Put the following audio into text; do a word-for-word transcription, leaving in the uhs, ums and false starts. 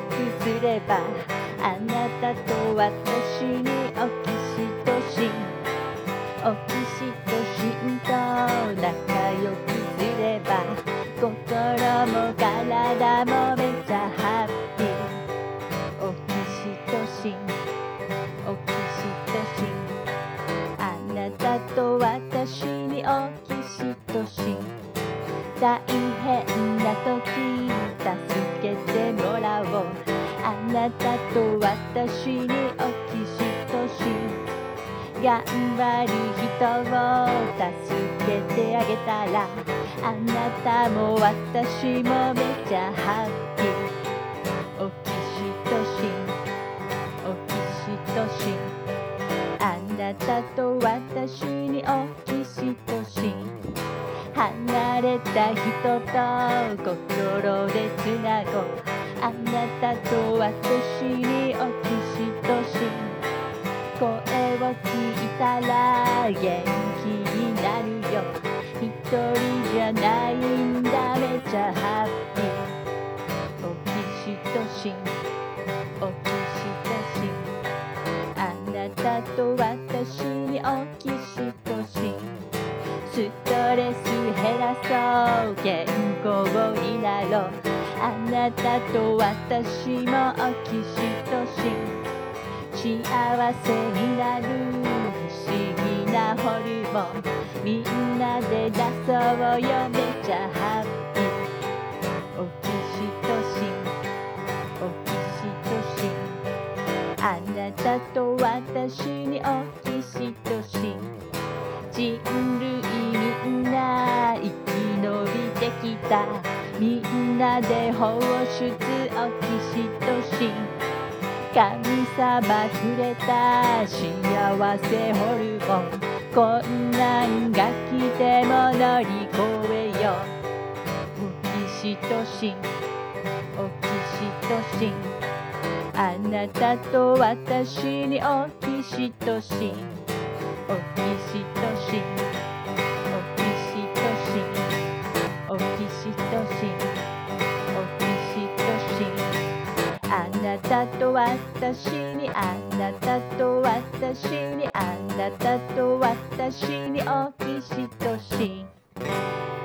くすればあなたと私にオキシトシンオキシトシンと仲良くすれば心も体もめっちゃハッピーオキシトシンオキシトシンあなたと私にオキシトシン大変な時助けてもらおうあなたと私にオキシトシン頑張る人を助けてあげたらあなたも私もめっちゃハッピーオキシトシンオキシトシンあなたと私にオキシトシン離れた人と心でつなごうあなたと私にオキシトシン声を聞いたら元気になるよ一人じゃないんだめっちゃハッピーオキシトシンオキシトシンあなたと私にオキシトシンストレス減らそう健康になろうあなたと私もオキシトシン幸せになる不思議なホルモンみんなで出そうよめっちゃハッピーオキシトシンオキシトシンあなたと私にオキシトシン人類みんな生き延びてきたみんなで放出オキシトシン神様くれた幸せホルモンこんなんが来ても乗り越えようオキシトシンオキシトシンあなたと私にオキシトシンオキシトシンオキシトシンオキシトシンオキシトシンあなたと私にあなたと私にあなたと私にオキシトシン